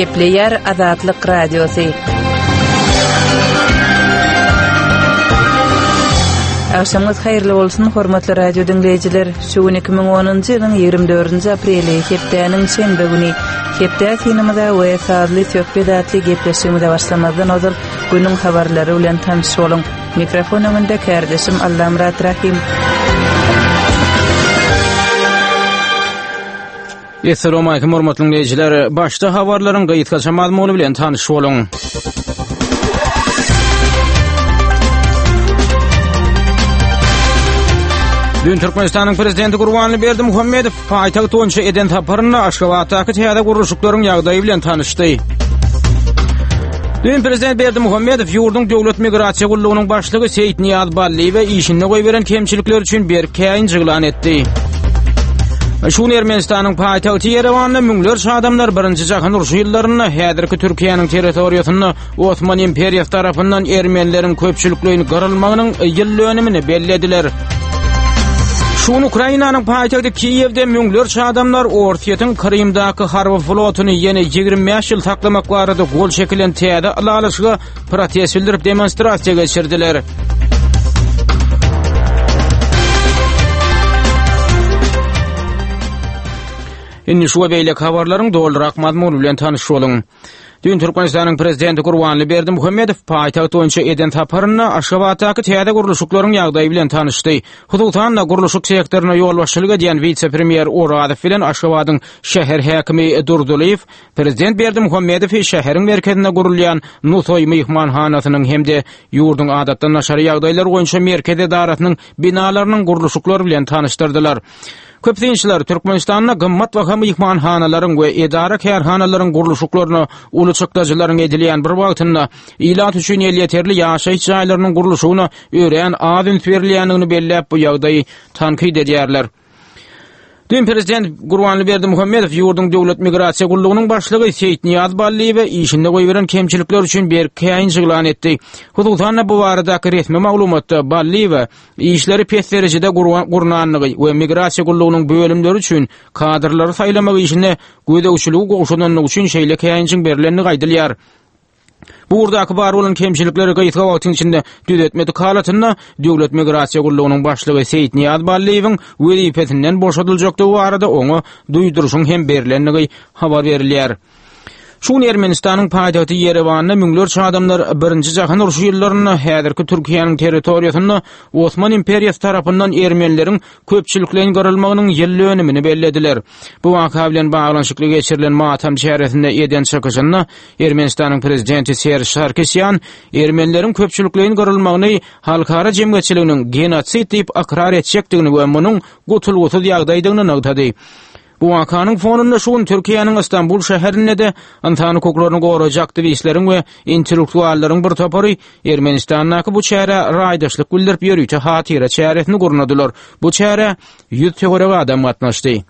Gepleyer Azatlyk Radiosu. Akşamınız hayırlı olsun, hormatly radio dinleyijiler. Şu 2010-njy ýylyň 24-nji apreli hepdäniň şenbe güni hepdä sinimizde we saatly söhbetli gepleşigimizde başlamazdan ozal günüň habarlary bilen tanış bolun. Mikrofon önünde kardeşim Allamrat Rahim. Assalamu alaykum hormatly dinleyijiler. Başda habarlaryň gaýtgaça mazmuny bilen tanış bolun. Dün Türkmenistanyň prezidenti Gurbanly Berdimuhammedow paýtagy toňça eden taparyna Aşgabatdaky täze gurulşyklaryň ýagdaýy bilen tanışdy. Dün prezident Berdimuhammedow ýurduň döwlet migrasiýa gullugynyň başlygy Seyit Niyaz Balli we işine goýberen kemçilikler üçin berkäýin jyglan etdi. Şunu Ermenistanyň paýtagy Yerewanda müňlerçe adamlar birinji jahan uruşy ýyllaryna häzirki Türkiýanyň territoriýasyny Osman imperiýasy tarapyndan ermenileriň köpçülikliğini garalmagynyň ýyl dönümini bellediler. Şunu Ukrainanyň paýtagy Kiýewde müňlerçe adamlar Ortiýetin Krymdaky harby flotuny ýene 25 ýyl saklamak barada gol çekilen täze alalyşyga protest bildirip demonstrasiýa geçirdiler. Indi şu beýle habarlaryň doldurak mazmuny bilen tanış bolun. Dün Türkmenistanyň prezidenti Gurbanly Berdimuhammedow paýtagy toňça eden taparyna Aşgabatdaky täze gurulşyklaryň ýagdaýy bilen tanışdy. Hudutan da gurulşyk sektoruna ýol başçylyk edýän vice-premier Oradow bilen Aşgabatyň şäher häkimi Durduliýew prezident Berdimuhammedow şäheriň merkezine gurulýan Nusoy myhmanhanasynyň hemde ýurdun adatdan naşary ýagdaýlar goýunça merkez edaratynyň binalarynyň gurulşyklary bilen tanışdyrdylar. Köpçüler Türkmenistanyň gymmat we myhmanhanalaryň we edara kärhanalaryň gurulşyklaryny ulusçykdaşylaryň edilýän bir wagtynda ilat üçin ýeterli ýaşaýyş jaýlarynyň gurulşygyna ören adym berilýändigini belläp bu ýagdaýy tankyd edýärler. Dün prezident Gurbanly Berdimuhammedow ýurdun döwlet migrasiýa gullugynyň başlygy Seyit Niyaz Balli we işinde goýberen kemçilikler üçin berkäýin jyglan etdi. Hudutan bu baradaky resmi maglumatda Balli we işleri pes derejede gurnanlygy we migrasiýa gullugynyň bölümleri üçin kadrlary saýlamak işine gödäwçiligi goşulanlygy üçin şeýlekäýin berilenini gaýdylýar. Bu urdaky bar bolan kemçilikleri gaýtga wagtyň içinde düzetmedi kalatyna döwlet migrasiýa gullugynyň başlygy Seyit Niyaz Balliýewiň wezipetinden boşadyljakdygy barada oňa duýduruşyň hem berilenligi habar berilýär. Şunu Ermenistanyň paýtagy Yerewanda müňlerçe adamlar birinji jahan uruşy ýyllaryna häzirki Türkiýanyň territoriýasyny Osman imperiýasy tarapyndan ermenileriň köpçülikliğini garalmagynyň ýyl dönümini bellediler. Bu waka bilen baglanyşykly geçirilen Matam şäheresinde eden çykyşyna Ermenistanyň prezidenti Serj Sarkisyan ermenileriň köpçülikliğini garalmagyny halkara jemgyýetçiliginiň genotsid diýip akrar etjekdigini we munyň gutulguty ýagdaýdygyny nagtady. Bu wakanyň fonunda şuň Türkiýanyň Istanbul şäherinde de antany koklaryny gorajakdy işleriň we intellektuallaryň bir topary Ermenistanyň bu çäre raýdaşlyk bildirip ýörüýte hatyra çäresini gurnadylar. Bu çäre 100 töwereg adam gatnaşdy.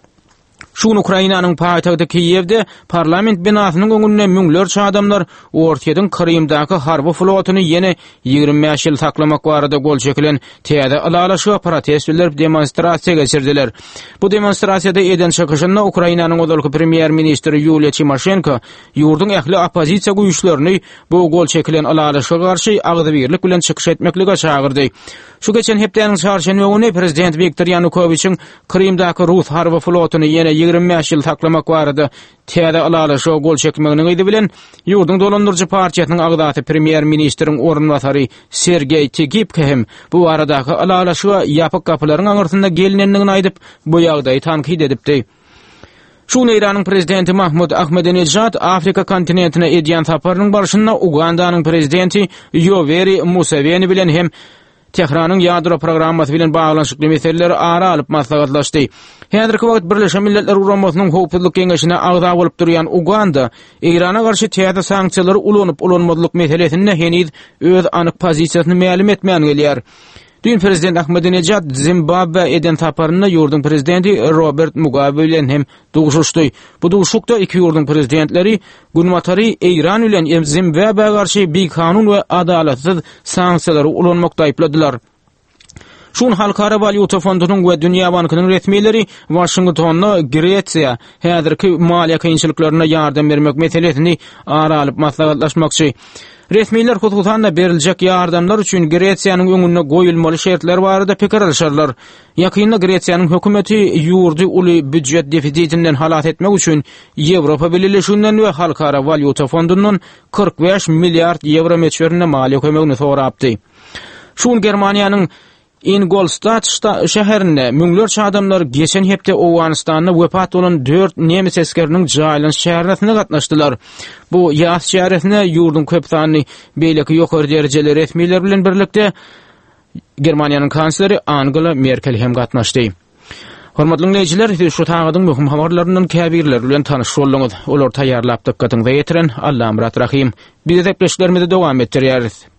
Şunu Ukrainanyň paýtagy Kiýewde parlament binasynyň öňünde müňlerçe adamlar Ortiýetin Krymdaky harby flotuny ýene 25 ýyl saklamak barada gol çekilen täze alalyşyga protest bildirip demonstrasiýa geçirdiler. Bu demonstrasiýada eden çykyşynda Ukrainanyň odalky premier ministri Yulia Tymoshenko ýurdun ähli opozisiýa güýçlerini bu gol çekilen alalyşyga garşy agdybirlik bilen çykyş etmeklige çagyrdy. Şu geçen hepdäniň çarşenbe güni prezident Viktor Yanukovyçyň Krymdaky Rus harby flotuny ýene 25 ýyl saklamak barada täze alalyşyga gol çekmegini gaýdy bilen ýurdun dolandyrjy partiýasynyň agdaty premier ministriň orunbasary Sergey Tegipke hem bu aradaky alalyşyga ýapyk kapylaryň aňyrtynda gelinendigini aýdyp bu ýagdaýy tankyd edipdi. Şunu İran'ın prezidenti Mahmud Ahmadinejad Afrika kontinentine edýän saparynyň barşynda Ugandanyň prezidenti Yoweri Museveni bilen hem Tehranyň ýadro programmasy bilen baglanyşykly meseleleri ara alyp maslahatlaşdy. Häzirki wagt Birleşen Milletler Guramasynyň howpsuzlyk keňeşine agda bolup durýan Uganda, Irana garşy täze sanksiýalary ulanyp ulanmadylyk meselesinde heniz öz anyk pozisiýasyny ma'lum etmän gelýär. Dün prezident Ahmadinejad Zimbabwe eden taparyna ýurdun prezidenti Robert Mugabe bilen hem duguşuşdy. Bu duguşukda iki ýurdun prezidentleri günmatary Iran bilen Zimbabwe garşy bir kanun we adalatsyz sanksiýalary ulanmakda aýpladylar. Şun Halkara Valyuta Fondunyň we Dünýä Bankynyň resmiýetleri Washingtonna Gretsiýa häzirki maliýe kynçylyklaryna ýardam bermek meselesini ara alyp maslahatlaşmakçy. Resmiýetler hususanda beriljek ýardamlar üçin Gretsiýanyň öňüne goýulmaly şertler barada pikir alşarlar. Ýakynda Gretsiýanyň hökümeti ýurdy uly büdjet defisitinden halat etmek üçin Ýewropa Birleşigininden we Halkara Valyuta Fondundan 45 milliard euro meçberine maliýe kömegini sorapdy. Şun Germaniýanyň Ingolstadt şäherinde müňlerçe adamlar geçen hepde Owganistanda wepat bolan 4 nemis eskeriniň jaýlanyş şäherine gatnaşdylar. Bu ýaz şäherine ýurdun köp sany beýleki ýokary derejeli resmiýetler bilen birlikde Germaniýanyň kansleri Angela Merkel hem gatnaşdy. Hormatly dinleýijiler, şu taýgadyň möhüm habarlaryndan käbirler bilen tanyş bolýaňyz. Olar taýýarlap dykkatyňyza ýetiren Allahym rahim. Biz de depleşlerimizi dowam etdirýäris.